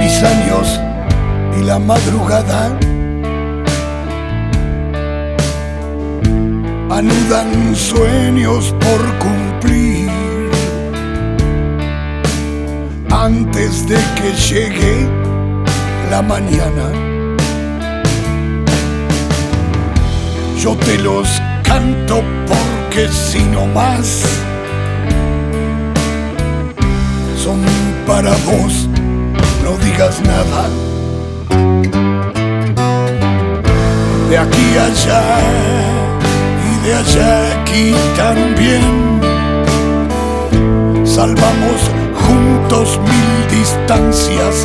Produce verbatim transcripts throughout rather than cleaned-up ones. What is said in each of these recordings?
mis años y la madrugada anudan sueños por cumplir antes de que llegue la mañana. Yo te los canto porque si no más son para vos, no digas nada. De aquí a allá y de allá aquí también, salvamos juntos mil distancias,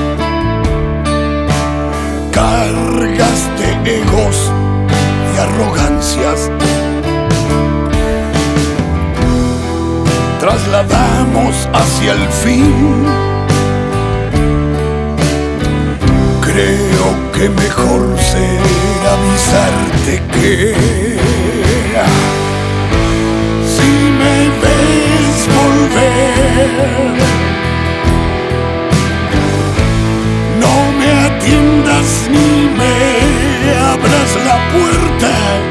cargas de egos y arrogancias. Trasladamos hacia el fin. Creo que mejor será avisarte que si me ves volver, no me atiendas ni me abras la puerta,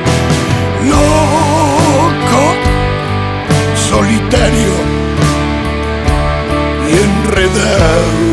loco, solitario y enredado.